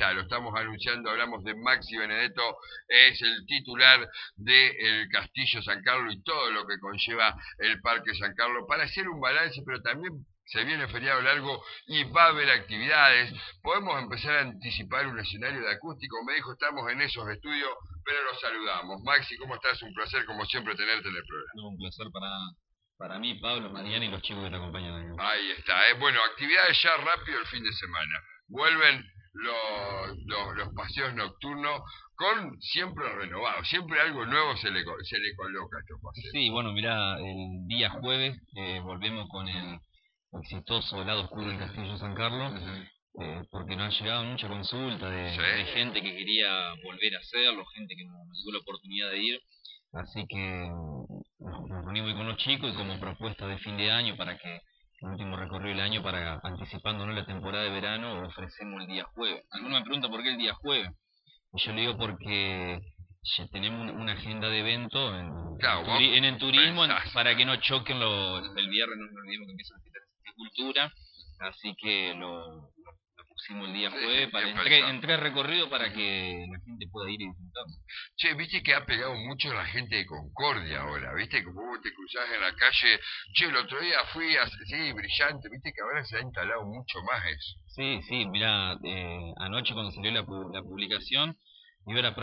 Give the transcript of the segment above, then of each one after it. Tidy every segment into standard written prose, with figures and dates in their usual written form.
está, lo estamos anunciando, hablamos de Maxi Benedetto, es el titular del Castillo San Carlos y todo lo que conlleva el Parque San Carlos, para hacer un balance, pero también se viene feriado largo y va a haber actividades. Podemos empezar a anticipar un escenario de acústico. Me dijo, estamos en esos estudios, pero los saludamos. Maxi, ¿cómo estás? Un placer, como siempre, tenerte en el programa. No, un placer para mí, Pablo, Mariana y los chicos que te acompañan. Ahí está. Bueno, actividades ya rápido el fin de semana. Vuelven los paseos nocturnos con siempre renovados. Siempre algo nuevo se le coloca a estos paseos. Sí, bueno, mirá, el día jueves volvemos con el exitoso lado oscuro del Castillo San Carlos, porque nos ha llegado mucha consulta de gente que quería volver a hacerlo, gente que no tuvo la oportunidad de ir, así que nos reunimos con los chicos y como propuesta de fin de año para que el último recorrido del año, para anticipándonos la temporada de verano, ofrecemos el día jueves. Algunos me preguntan por qué el día jueves, y yo le digo porque ya tenemos una agenda de eventos en el turismo para que no choquen el viernes, no nos olvidemos que empieza la fiesta de cultura, así que lo pusimos el día jueves en tres recorridos para que la gente pueda ir y disfrutar. Che, viste que ha pegado mucho la gente de Concordia ahora, viste, como vos te cruzás en la calle, che, el otro día fui, sí, brillante, viste que ahora se ha instalado mucho más eso. Sí, mirá, anoche cuando salió la publicación, yo era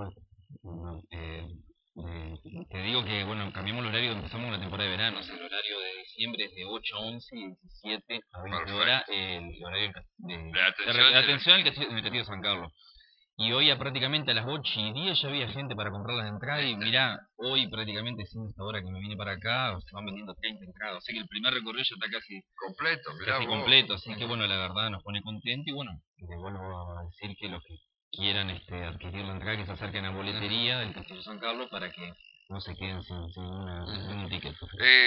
te digo que, bueno, cambiamos el horario, empezamos la temporada de verano, o sea, el horario de diciembre es de 8 a 11 y 17 a 20 horas, el horario de atención al Castillo de San Carlos. Y hoy prácticamente a las 8 y 10 ya había gente para comprar las entradas y mirá, hoy prácticamente sin esta hora que me vine para acá, se van vendiendo 30 entradas, así que el primer recorrido ya está casi completo, así que bueno, la verdad nos pone contento y bueno, les vuelvo a decir que los que quieran adquirir la entrada, que se acerquen a boletería del Castillo San Carlos para que no se queden sin un ticket.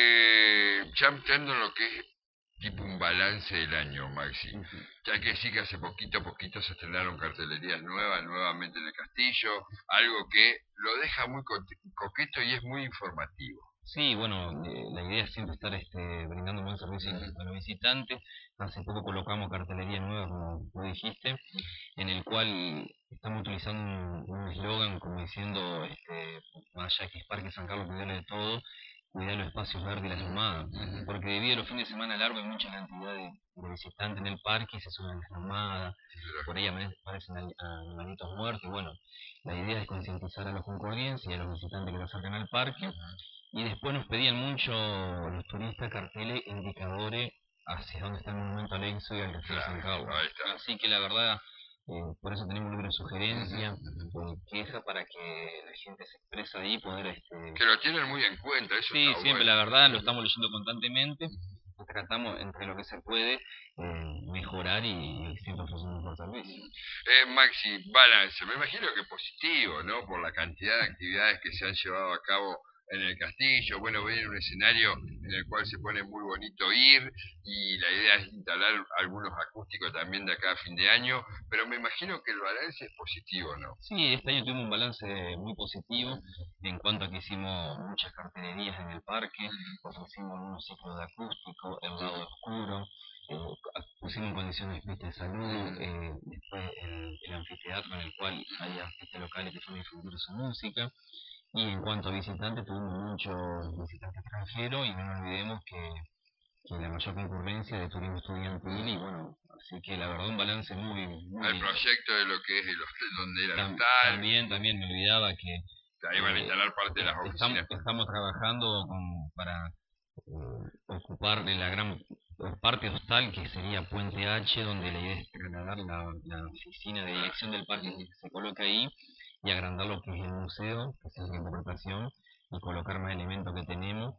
Ya entrando en lo que es tipo un balance del año, Maxi. Ya que sí que hace poquito a poquito se estrenaron cartelerías nuevas, nuevamente en el Castillo, algo que lo deja muy coqueto y es muy informativo. Sí, bueno, la idea es siempre estar brindando un buen servicio a los visitantes. Hace poco colocamos cartelería nueva, como tú dijiste, en el cual estamos utilizando un eslogan como diciendo, más allá que es Parque San Carlos, cuidarle de todo, cuidar los espacios verdes y las nomadas, porque debido a los fines de semana largos hay mucha cantidad de visitantes en el parque y se suben las nomadas, por ahí aparecen animalitos muertos, y bueno, la idea es concientizar a los concordienses y a los visitantes que se acercan al parque. Y después nos pedían mucho los turistas carteles indicadores hacia dónde está el monumento al Éxodo y al Castillo San Carlos. Así que la verdad, por eso tenemos un libro de sugerencias, queja para que la gente se expresa ahí, poder que lo tienen muy en cuenta, eso sí, está siempre, bueno. La verdad, lo estamos leyendo constantemente, tratamos entre lo que se puede mejorar y siempre ofrecer un mejor servicio. Maxi, balance, me imagino que positivo, ¿no? Por la cantidad de actividades que se han llevado a cabo en el castillo. Bueno, viene un escenario en el cual se pone muy bonito ir y la idea es instalar algunos acústicos también de acá a fin de año, pero me imagino que el balance es positivo, ¿no? Sí, este año tuvimos un balance muy positivo en cuanto a que hicimos muchas cartelerías en el parque, ofrecimos unos ciclos de acústico, el lado oscuro, pusimos en condiciones de salud, después el anfiteatro en el cual hay artistas locales que fueron a difundir su música. Y en cuanto a visitantes, tuvimos muchos visitantes extranjeros y no nos olvidemos que la mayor concurrencia de turismo estudiantil y bueno, así que la verdad un balance muy el proyecto de lo que es el hostel, donde era el hostal. También me olvidaba que ahí van a instalar parte de las oficinas. Estamos trabajando para ocupar de la gran parte hostal que sería Puente H, donde la idea es trasladar la oficina de dirección del parque que se coloca ahí y agrandar lo que es el museo, que es la interpretación, y colocar más elementos que tenemos.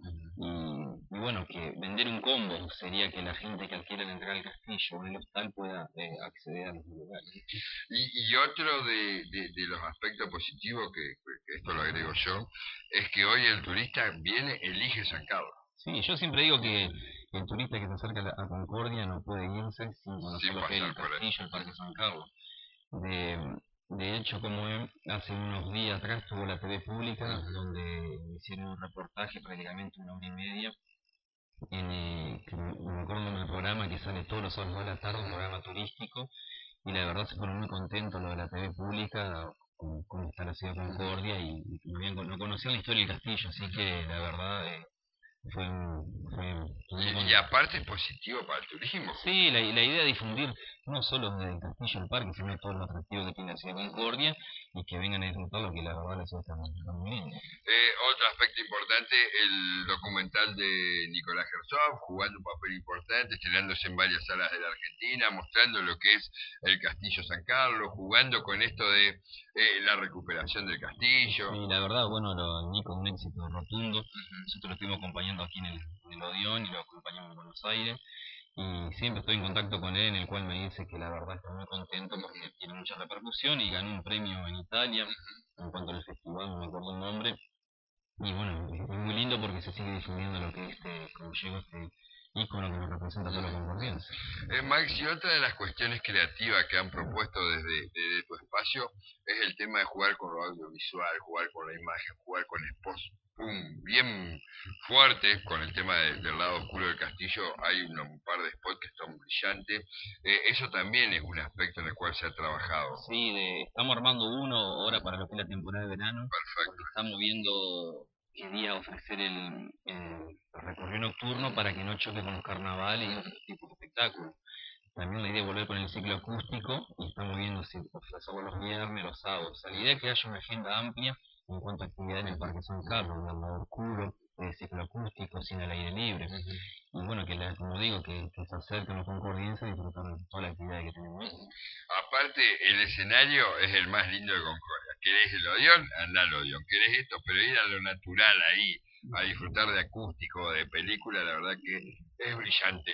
Y bueno, que vender un combo sería que la gente que adquiera la entrada al castillo o en el hostal pueda acceder a los lugares. Y otro de los aspectos positivos, que esto lo agrego yo, es que hoy el turista viene, elige San Carlos. Sí, yo siempre digo que el turista que se acerca a Concordia no puede irse sin conocer lo que es el castillo, el Parque San Carlos. De hecho, como hace unos días atrás tuvo la TV pública, donde hicieron un reportaje prácticamente 1 hora y media, que me acuerdo en el programa que sale todos los sábados de la tarde, un programa turístico, y la verdad se fueron muy contentos lo de la TV pública con cómo está la ciudad de Concordia y no conocían la historia del castillo, así que la verdad Y aparte es positivo para el turismo. sí, la idea de difundir no solo desde el castillo del parque, sino todo lo atractivo que tiene la ciudad de Concordia y que vengan a disfrutar lo que la verdad la ciudad está muy linda. Otro aspecto importante, el documental de Nicolás Herzog, jugando un papel importante, estrenándose en varias salas de la Argentina, mostrando lo que es el Castillo San Carlos, jugando con esto de la recuperación del castillo. Sí, la verdad, bueno, Nico un éxito rotundo. Nosotros lo estuvimos acompañando aquí en el Odeón y lo acompañamos en Buenos Aires. Y siempre estoy en contacto con él, en el cual me dice que la verdad está muy contento porque tiene mucha repercusión y ganó un premio en Italia en cuanto al festival, no me acuerdo el nombre. Y bueno, es muy lindo porque se sigue difundiendo lo que es como llegó este ícono que nos representa a todos los concordienses. Max, y otra de las cuestiones creativas que han propuesto desde tu espacio es el tema de jugar con lo audiovisual, jugar con la imagen, jugar con spots bien fuertes, con el tema del lado oscuro del castillo. Hay un par de spots que están brillantes. Eso también es un aspecto en el cual se ha trabajado. Sí, estamos armando uno ahora para lo que es la temporada de verano. Perfecto. Estamos viendo qué día ofrecer el recorrido nocturno para que no choque con los carnavales y otros tipos de espectáculos. También la idea es volver con el ciclo acústico y estamos viendo si ofrecerlo los viernes, los sábados. O sea, la idea es que haya una agenda amplia en cuanto a actividad en el Parque San Carlos, un lado oscuro, ciclo acústico, cine al aire libre. Y bueno, como digo, que se acerquen los concordienses y disfrutar de toda la actividad que tenemos. Aparte, el escenario es el más lindo de Concordia. ¿Querés el Odeón? Anda al Odeón. ¿Querés esto? Pero ir a lo natural ahí, a disfrutar de acústico, de película, la verdad que es brillante.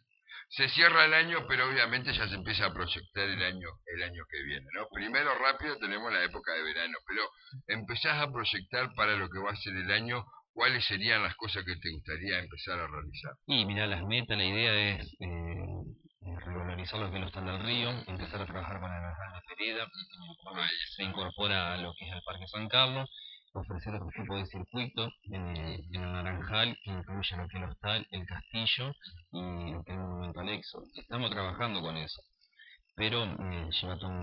Se cierra el año, pero obviamente ya se empieza a proyectar el año que viene, ¿no? Primero rápido tenemos la época de verano, pero empezás a proyectar para lo que va a ser el año, ¿cuáles serían las cosas que te gustaría empezar a realizar? Y mira, las metas, la idea es regularizar lo que es el Hostal del Río, empezar a trabajar con el Naranjal de Ferida, se incorpora a lo que es el Parque San Carlos, ofrecer otro tipo de circuito en el Naranjal que incluye lo que es el hostal, el castillo y lo que es el Monumento al Éxodo. Estamos trabajando con eso, pero lleva todo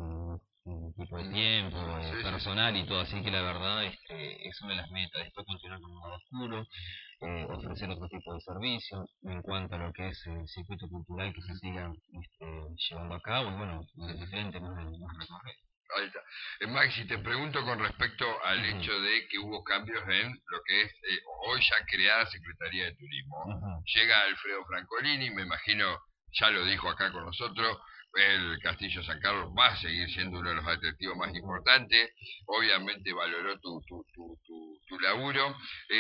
un tipo de tiempo, personal y todo, así que la verdad es una de las metas. Después continuar con un lado oscuro, ofrecer otro tipo de servicios en cuanto a lo que es el circuito cultural que se siga llevando a cabo y bueno, diferentes más recorridos. Ahí está. Maxi, te pregunto con respecto al hecho de que hubo cambios en lo que es hoy ya creada Secretaría de Turismo. Llega Alfredo Francolini, me imagino, ya lo dijo acá con nosotros, el Castillo San Carlos va a seguir siendo uno de los atractivos más importantes. Obviamente valoró tu laburo.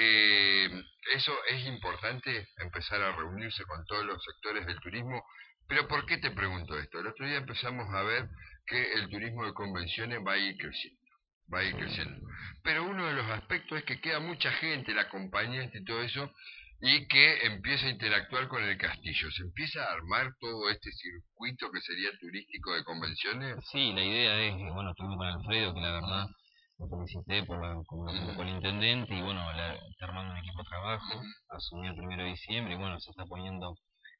Eso es importante, empezar a reunirse con todos los sectores del turismo. Pero ¿por qué te pregunto esto? El otro día empezamos a ver que el turismo de convenciones va a ir creciendo. Va a ir creciendo. Pero uno de los aspectos es que queda mucha gente, la acompañante y todo eso, y que empieza a interactuar con el castillo. ¿Se empieza a armar todo este circuito que sería turístico de convenciones? Sí, la idea es, bueno, estuvimos con Alfredo, que la verdad lo felicité como el intendente y bueno, está armando un equipo de trabajo, asumió el 1 de diciembre y bueno, se está poniendo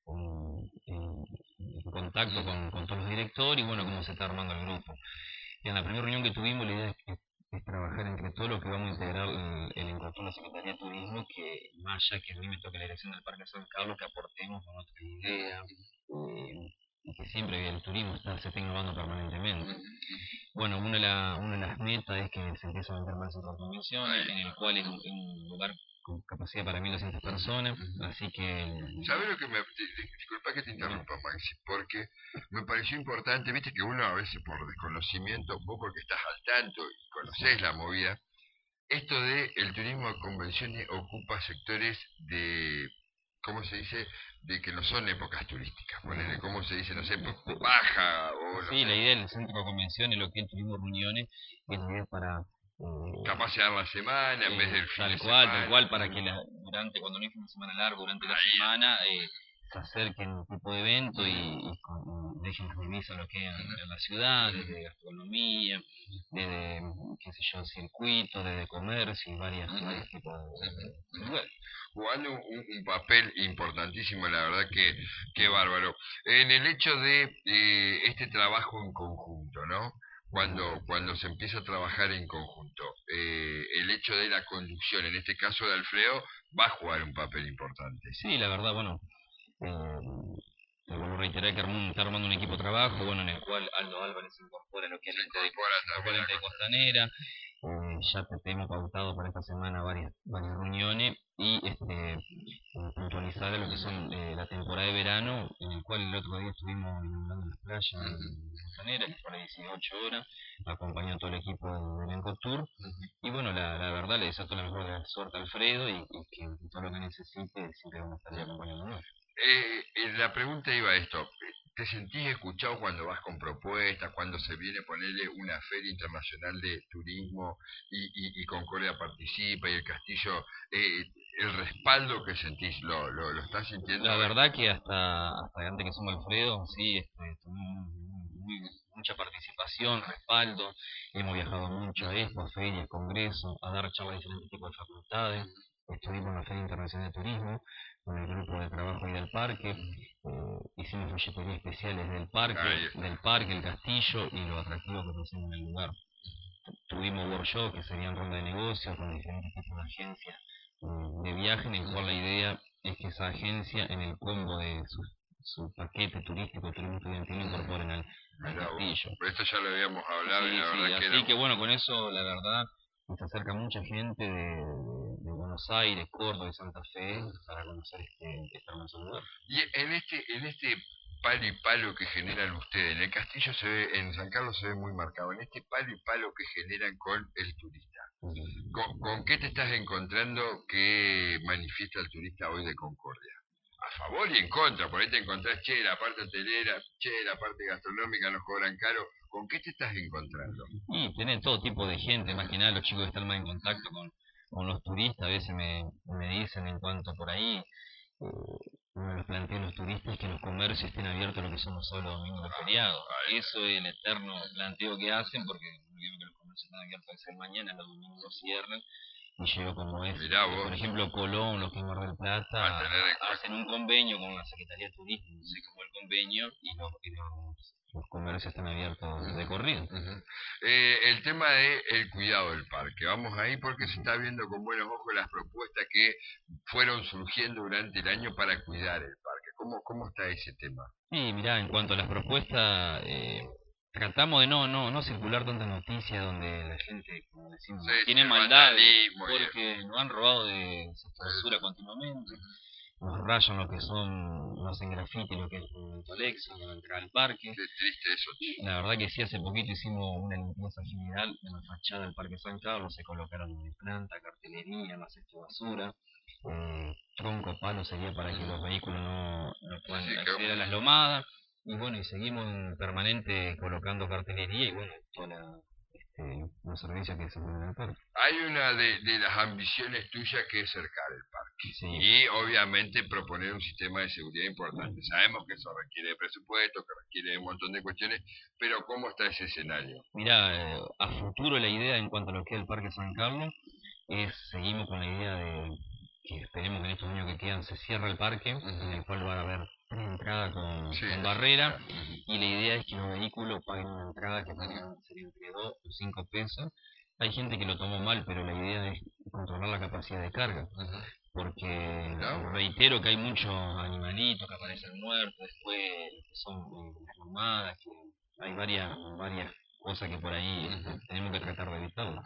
en contacto con todos los directores y bueno, cómo se está armando el grupo. Y en la primera reunión que tuvimos la idea es trabajar entre todo lo que vamos a integrar el incorporar la Secretaría de Turismo, que más allá que a mí me toque la dirección del Parque San Carlos, que aportemos con otra idea, y que siempre el turismo se está innovando permanentemente. Bueno, una de las metas es que se empiece a vender más centros de convención, en el cual es un lugar con capacidad para 1.200 personas, así que... ¿Sabes lo que disculpa que te interrumpa, Maxi? Porque me pareció importante, viste que uno a veces por desconocimiento, vos porque estás al tanto y conocés la movida, esto de el turismo de convenciones ocupa sectores de, ¿cómo se dice? De que no son épocas turísticas, ponele, ¿cómo se dice? No sé, baja o no sí, sé. la idea del centro de convenciones, lo que es el turismo reuniones, es la idea para... capaz sea la semana en vez del fin de tal semana. cual, para que durante, cuando no hay fin de semana largo, durante la semana, se acerquen a un tipo de evento y dejen las divisas lo que hay en la ciudad, desde gastronomía, desde, qué sé yo, circuitos, desde comercio y varios tipos de lugares. Jugando un papel importantísimo, la verdad que bárbaro. En el hecho de este trabajo en conjunto, ¿no? Cuando se empieza a trabajar en conjunto, el hecho de la conducción, en este caso de Alfredo, va a jugar un papel importante. Sí, la verdad, bueno, te vuelvo a reiterar que está armando un equipo de trabajo, bueno, en el cual Aldo Álvarez incorpora lo que es la ente de Costanera. Ya tenemos pautado para esta semana varias reuniones y puntualizar lo que son la temporada de verano, en el cual el otro día estuvimos inaugurando las playas de Costanera, que fue a las 18 horas, acompañó a todo el equipo del Elenco Tour. Y bueno, la verdad le deseo toda la mejor de la suerte a Alfredo y que todo lo que necesite siempre vamos a estar acompañándonos. La pregunta iba a esto. ¿Te sentís escuchado cuando vas con propuestas, cuando se viene a ponerle una feria internacional de turismo y Concordia participa y el Castillo, el respaldo que sentís, lo estás sintiendo? La verdad que hasta antes que suma Alfredo, sí, mucha participación, respaldo, hemos viajado mucho a Expo, a ferias, congresos, a dar charlas a diferentes tipos de facultades, estuvimos en la Feria Internacional de Turismo, con el grupo de trabajo ahí del parque, hicimos folleterías especiales del parque, el castillo y lo atractivo que ofrecemos en el lugar. Tuvimos workshops que serían ronda de negocios con diferentes tipos de agencias de viaje, en el cual la idea es que esa agencia en el combo de su paquete turístico, turismo estudiantil, incorporen al castillo. Esto ya lo habíamos hablado y la verdad que así que bueno, con eso la verdad se acerca mucha gente de Buenos Aires, Córdoba y Santa Fe para conocer este hermoso lugar. Y en este palo y palo que generan ustedes, en el Castillo se ve, en San Carlos se ve muy marcado, en este palo y palo que generan con el turista. ¿Con qué te estás encontrando que manifiesta el turista hoy de Concordia? A favor y en contra, por ahí te encontrás, che, la parte hotelera, che, la parte gastronómica nos cobran caro. ¿Con qué te estás encontrando? Y tenés todo tipo de gente, más que nada los chicos que están más en contacto con los turistas, a veces me dicen en cuanto por ahí, uno de los planteos a los turistas es que los comercios estén abiertos lo que son los sábados, domingos y feriados. Eso es el eterno planteo que hacen, porque digo que los comercios están abiertos a ser mañana, los domingos cierran, y llego como es. Por ejemplo, Colón, los que en Mar del Plata, hacen un convenio con la Secretaría de Turismo, no sé cómo el convenio, y los comercios están abiertos de corrido. El tema de el cuidado del parque, vamos ahí porque se está viendo con buenos ojos las propuestas que fueron surgiendo durante el año para cuidar el parque. ¿Cómo está ese tema? Sí, mirá, en cuanto a las propuestas, tratamos de no circular tantas noticias donde la gente, como decimos, tiene maldad, porque nos han robado de basura continuamente, nos rayan lo que son, nos hacen graffiti, lo que es el Alexa, la entrada al parque. Qué triste eso. La verdad que sí, hace poquito hicimos una limpieza general en la fachada del Parque San Carlos, se colocaron planta, cartelería, más de basura, tronco, palo sería para que los vehículos no puedan acceder a las lomadas, y bueno, y seguimos en permanente colocando cartelería y bueno, toda los servicios que se ponen en el parque. Hay una de las ambiciones tuyas que es cercar el parque. Sí. Y obviamente proponer un sistema de seguridad importante. Sabemos que eso requiere de presupuesto, que requiere un montón de cuestiones, pero ¿cómo está ese escenario? Mirá, a futuro la idea en cuanto a lo que es el Parque San Carlos seguimos con la idea de que esperemos que en estos años que quedan se cierre el parque, en el cual va a haber una entrada con barrera, y la idea es que los vehículos paguen una entrada que sería entre 2 o 5 pesos. Hay gente que lo tomó mal, pero la idea es controlar la capacidad de carga, porque reitero que hay muchos animalitos que aparecen muertos, después que son las nomadas, que hay varias cosas que por ahí tenemos que tratar de evitarlo.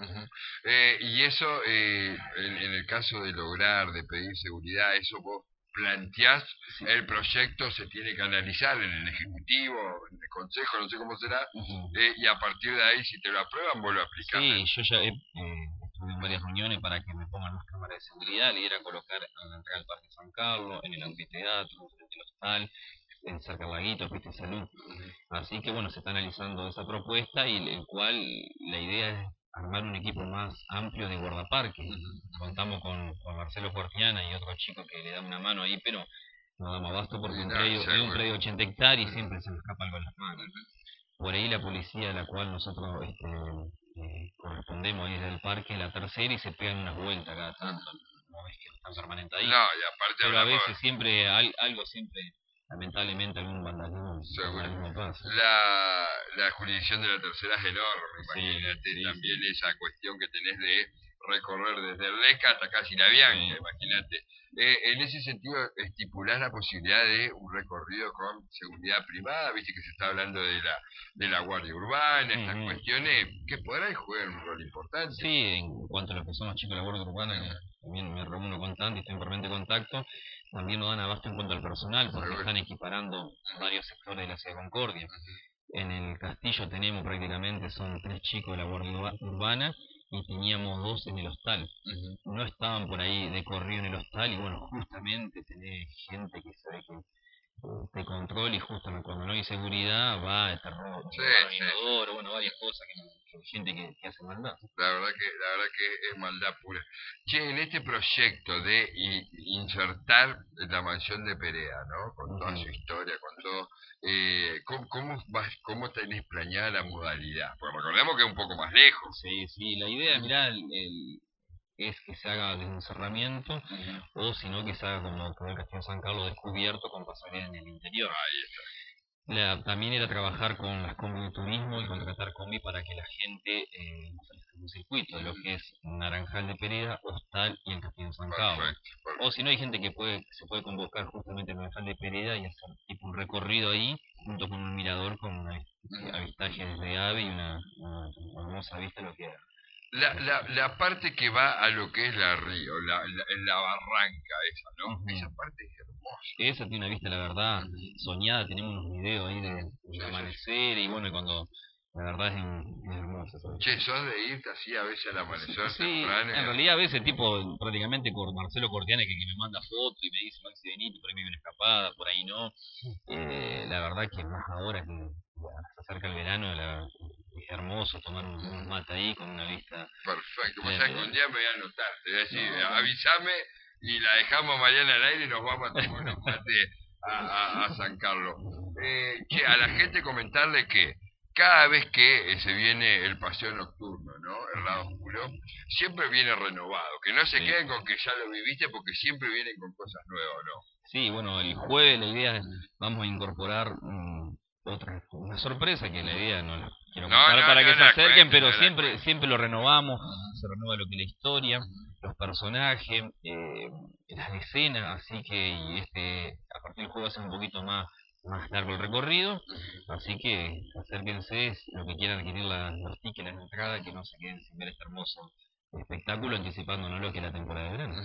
Y eso, en el caso de lograr, de pedir seguridad, eso vos planteás, el proyecto se tiene que analizar en el Ejecutivo, en el Consejo, no sé cómo será, y a partir de ahí, si te lo aprueban, vos lo aplicás. Sí, yo ya estuve en varias reuniones para que me pongan más cámaras de seguridad, le diera a colocar en la entrada del Parque San Carlos, en el anfiteatro, frente al hostal, en cerca del laguito, Pista Salud. Así que bueno, se está analizando esa propuesta y el cual la idea es armar un equipo más amplio de guardaparques. Contamos con Marcelo Cortiana y otro chico que le da una mano ahí, pero no damos abasto porque Y un no, predio, es un seguro. predio de 80 hectáreas y siempre se nos escapa algo de las manos. Por ahí la policía a la cual nosotros correspondemos ahí desde el parque, la tercera, y se pegan unas vueltas cada tanto, no ves que están permanente ahí. No, y aparte Pero a hablamos, veces siempre, algo siempre, lamentablemente algún seguro. vandalismo pasa. La jurisdicción de la tercera es enorme, Sí, imagínate sí, también sí. esa cuestión que tenés de recorrer desde el Leca hasta casi la Bianca, Sí. imagínate. En ese sentido, estipulás la posibilidad de un recorrido con seguridad privada, viste que se está hablando de la Guardia Urbana, estas Ujú. cuestiones que por ahí juegan un rol importante. Sí, en cuanto a lo que son los chicos de la Guardia Urbana, que también me reúno con tanto y estoy en permanente contacto, también nos dan abasto en cuanto al personal, porque Seguro. están equiparando varios sectores de la ciudad de Concordia. En el castillo tenemos prácticamente, son 3 chicos de la Guardia Urbana y teníamos 2 en el hostal. No estaban por ahí de corrido en el hostal y bueno, justamente tenés gente que se ve que te controla y justamente cuando no hay seguridad va, te roban Sí, un sí. inodoro, bueno, varias cosas que gente que hace maldad. La verdad que es maldad pura. Che, en este proyecto de insertar la mansión de Perea, ¿no? Con toda su historia, con todo, ¿cómo tenés planeada la modalidad? Porque recordemos que es un poco más lejos. Sí, sí, la idea, mirá, es que se haga desde un cerramiento o si no que se haga como quedó el Castillo San Carlos descubierto con pasarela en el interior. Ahí está. También era trabajar con las combi de turismo y contratar combi para que la gente ofrezca un circuito, lo que es Naranjal de Pereda, Hostal y el Castillo San Carlos. Perfecto. O si no hay gente que se puede convocar justamente en Naranjal de Pereda y hacer tipo un recorrido ahí junto con un mirador con un avistaje desde ave y una hermosa vista de lo que era. La parte que va a lo que es la río, la barranca esa, ¿no? Ujú. Esa parte es hermosa. Esa tiene una vista, la verdad, soñada. Tenemos unos videos ahí del Sí. amanecer y bueno, y cuando la verdad es hermosa. ¿Sabes? Che, sos de irte así a veces al amanecer Sí, temprano. en realidad a veces tipo prácticamente con Marcelo Cortiane que me manda fotos y me dice Maxi Benito, por ahí me viene una escapada, por ahí no. La verdad que más ahora que ya se acerca el verano, es hermoso tomar unos mate ahí con una vista. Perfecto, pues sabes que un Excelente. día me voy a anotar, te voy a decir, No, avísame y la dejamos a Mariana al aire y nos vamos a tomar unos mates a San Carlos. Che, a la gente comentarle que cada vez que se viene el paseo nocturno, ¿no? El lado oscuro, siempre viene renovado, que no se Sí. queden con que ya lo viviste porque siempre vienen con cosas nuevas, ¿no? Sí, bueno, el jueves la idea es, vamos a incorporar una sorpresa que la idea no la quiero contar para que se acerquen, pero siempre lo renovamos, se renueva lo que es la historia, los personajes, las escenas, así que a partir del juego va a ser un poquito más largo el recorrido, así que acérquense, lo que quieran adquirir los tickets, las entradas, que no se queden sin ver este hermoso espectáculo, anticipándonos lo que es la temporada de verano.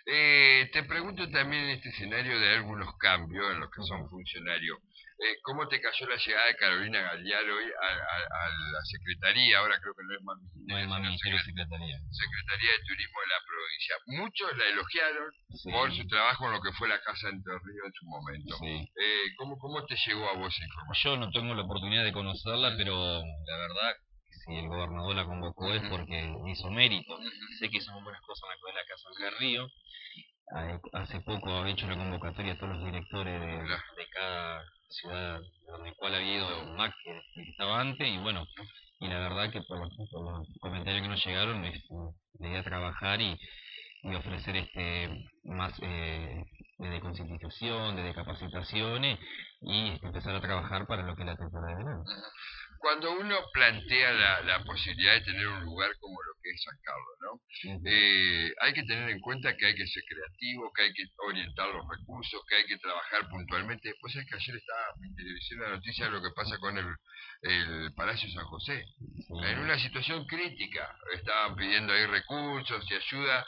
Te pregunto también en este escenario de algunos cambios en los que son funcionarios. ¿Cómo te cayó la llegada de Carolina Gallial hoy a la Secretaría? Ahora creo que no es más No es más Ministerio de Secretaría. Secretaría de Turismo de la provincia. Muchos la elogiaron Sí. por su trabajo en lo que fue la Casa de Entre Ríos en su momento. Sí. ¿Cómo te llegó a vos esa información? Yo no tengo la oportunidad de conocerla, pero la verdad, si el gobernador la convocó es porque hizo mérito. Sé que hizo muy buenas cosas en la de la Casa Entre Ríos. Hace poco ha hecho la convocatoria a todos los directores de cada ciudad en la cual había ido Mac, que estaba antes, y bueno, y la verdad que por los comentarios que nos llegaron, la idea de trabajar y ofrecer más de concientización, de capacitaciones y empezar a trabajar para lo que es la temporada de verano. Cuando uno plantea la posibilidad de tener un lugar como lo que es San Carlos, ¿no? Hay que tener en cuenta que hay que ser creativo, que hay que orientar los recursos, que hay que trabajar puntualmente. Después es que ayer estaba en televisión la noticia de lo que pasa con el Palacio San José. En una situación crítica, estaban pidiendo ahí recursos y ayuda.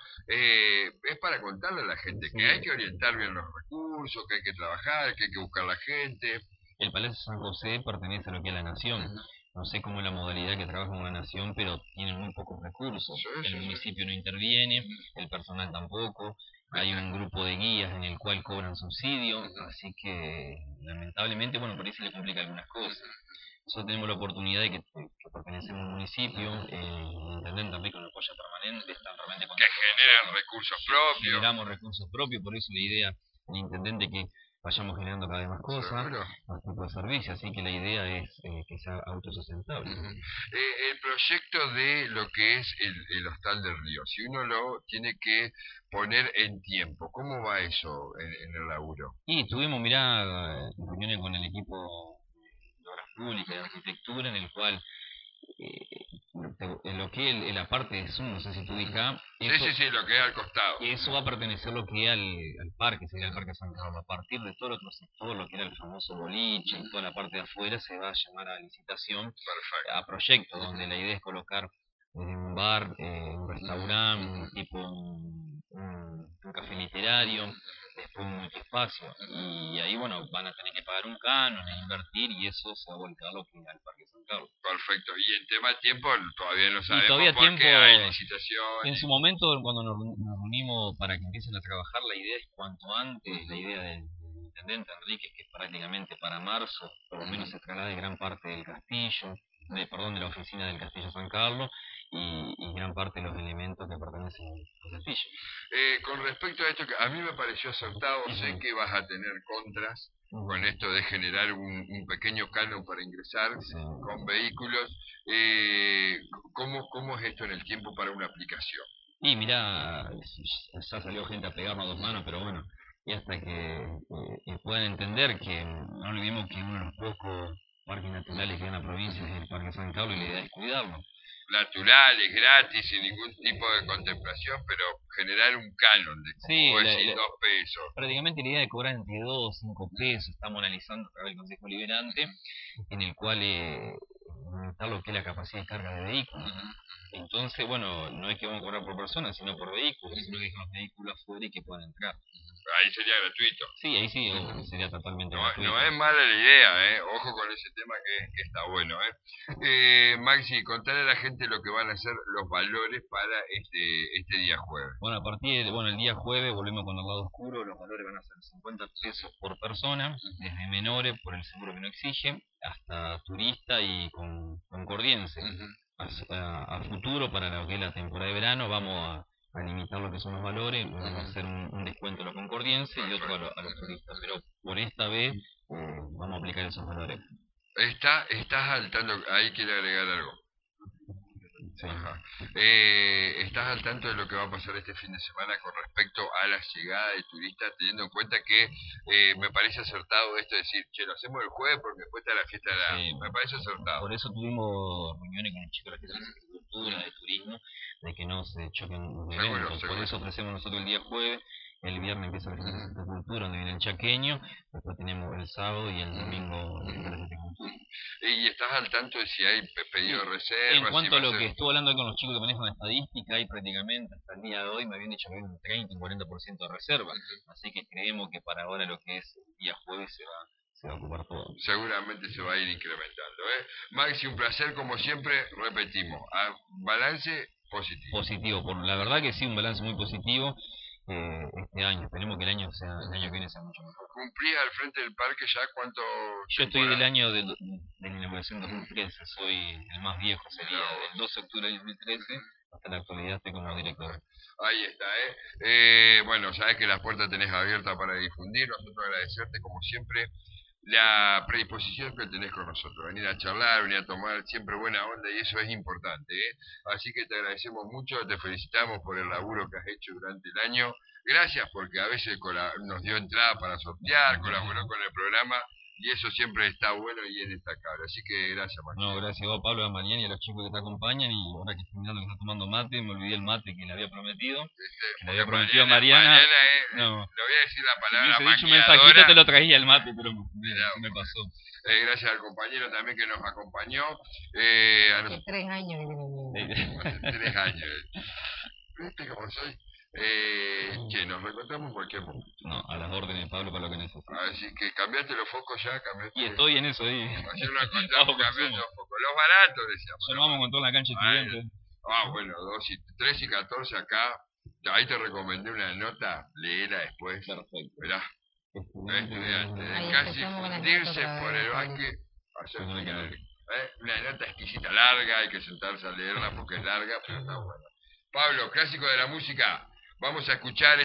Es para contarle a la gente que hay que orientar bien los recursos, que hay que trabajar, que hay que buscar la gente. El Palacio San José pertenece a lo que es la Nación. No sé cómo es la modalidad que trabaja con la Nación, pero tiene muy pocos recursos. El municipio no interviene, el personal tampoco. Hay un grupo de guías en el cual cobran subsidio, así que lamentablemente, bueno, por ahí se le complica algunas cosas. Nosotros tenemos la oportunidad de que pertenecemos a un municipio, el intendente también con apoyo permanente, están realmente que generan recursos propios. Generamos recursos propios, por eso la idea del intendente que vayamos generando cada vez más cosas, Seguro. más tipo de servicio, así que la idea es que sea autosustentable. El proyecto de lo que es el Hostal del Río, si uno lo tiene que poner en tiempo, ¿cómo va eso en el laburo? Y tuvimos, mirá, reuniones con el equipo de obras públicas, de arquitectura, en el cual en lo que es la parte de Zoom, no sé si tú ubicás, Sí, lo que es al costado. eso va a pertenecer lo que es al parque, sería el Parque San Carlos. A partir de todo el otro sector, lo que era el famoso boliche y toda la parte de afuera, se va a llamar a licitación, Perfecto. a proyecto, donde la idea es colocar un bar, un restaurante, tipo un café literario, después un multiespacio. Y ahí, bueno, van a tener que pagar un canon, invertir, y eso se va a volcar lo que es al Parque San Carlos. Perfecto. Y en tema de tiempo todavía no sabemos todavía porque tiempo, hay licitación. en su momento, cuando nos reunimos para que empiecen a trabajar, la idea es cuanto antes, la idea del intendente Enrique, que es prácticamente para marzo, por lo menos se traslade gran parte del castillo, de la oficina del Castillo San Carlos, y gran parte de los elementos que pertenecen al castillo. Con respecto a esto, que a mí me pareció acertado, sé que vas a tener contras con esto de generar un pequeño canon para ingresar con vehículos. ¿Cómo es esto en el tiempo para una aplicación? Y mirá, ya salió gente a pegarnos a dos manos, pero bueno, y hasta que puedan entender que no olvidemos que uno de los pocos parques naturales que hay en la provincia es el Parque San Carlos, y la idea es cuidarlo. Naturales, gratis, sin ningún tipo de contemplación, pero generar un canon de, como decir, 2 pesos. Prácticamente la idea de cobrar entre 2 y 5 pesos, estamos analizando a través del Consejo Liberante, en el cual aumentar lo que es la capacidad de carga de vehículos. Entonces, bueno, no es que vamos a cobrar por persona, sino por vehículos, sino que los vehículos afuera y que puedan entrar. Ahí sería gratuito. Sí, ahí sí, sería totalmente gratuito. No es mala la idea, ojo con ese tema que está bueno. Maxi, contale a la gente lo que van a ser los valores para este día jueves. Bueno, el día jueves volvemos con el lado oscuro, los valores van a ser 50 pesos por persona, desde menores por el seguro que no exige, hasta turista y concordiense. A futuro, para lo que es la temporada de verano, vamos a limitar lo que son los valores, vamos a hacer un descuento a los concordienses y otro a los turistas, pero por esta vez vamos a aplicar esos valores. ¿Estás al tanto? Ahí quiere agregar algo. Sí. ¿Estás al tanto de lo que va a pasar este fin de semana con respecto a la llegada de turistas, teniendo en cuenta que me parece acertado esto de decir, che, lo hacemos el jueves porque después está la fiesta de la... Sí. Me parece acertado. Por eso tuvimos reuniones con los chicos de la fiesta de agricultura, de turismo, de que no se choquen los eventos. Por eso ofrecemos nosotros el día jueves, el viernes empieza la fiesta de agricultura, donde viene el chaqueño, después tenemos el sábado y el domingo la fiesta de agricultura. ¿Y estás al tanto de si hay pedido de reserva? En cuanto a lo que estuve hablando con los chicos que manejan la estadística, hay prácticamente hasta el día de hoy me habían dicho que hay un 30, un 40% de reserva. Así que creemos que para ahora lo que es el día jueves se va a ocupar todo. Seguramente se va a ir incrementando. Maxi, un placer como siempre, repetimos, balance positivo. La verdad que sí, un balance muy positivo. Este año, esperemos que el año que viene sea mucho mejor. ¿Cumplís al frente del parque ya cuánto? Yo estoy del año de la inauguración 2013, soy el más viejo, sería del 12 de octubre del 2013 hasta la actualidad estoy como director. Ahí está, bueno, sabes que las puertas tenés abiertas para difundir, nosotros agradecerte como siempre la predisposición que tenés con nosotros, venir a charlar, venir a tomar siempre buena onda, y eso es importante, así que te agradecemos mucho, te felicitamos por el laburo que has hecho durante el año, gracias porque a veces nos dio entrada para sortear, colaboró con el programa, y eso siempre está bueno y es destacable, así que gracias, Max. No, gracias a vos, Pablo, a Mariana y a los chicos que te acompañan, y ahora que estoy mirando que está tomando mate, me olvidé el mate que le había prometido, que le había prometido a Mariana. No. Le voy a decir la palabra si me dicho un mensajito te lo traía el mate, pero me pasó. Gracias al compañero también que nos acompañó. Hace 3 años que viene. Hace 3 años. ¿Viste cómo soy? Que nos reencontramos en cualquier momento. No, a las órdenes, Pablo, para lo que necesites. Así que cambiaste los focos ya, cambiaste. Y estoy en eso ahí. Ayer nos encontramos cambiando los focos. Los baratos, decíamos. Ya lo vamos con toda la cancha estudiante. Bueno, 3 y 14 acá. Ahí te recomendé una nota, léela después. Perfecto. Verá. Estudiante. Casi fundirse por el básquet. Una nota exquisita, larga, hay que sentarse a leerla porque es larga, pero está buena. Pablo, clásico de la música. Vamos a escuchar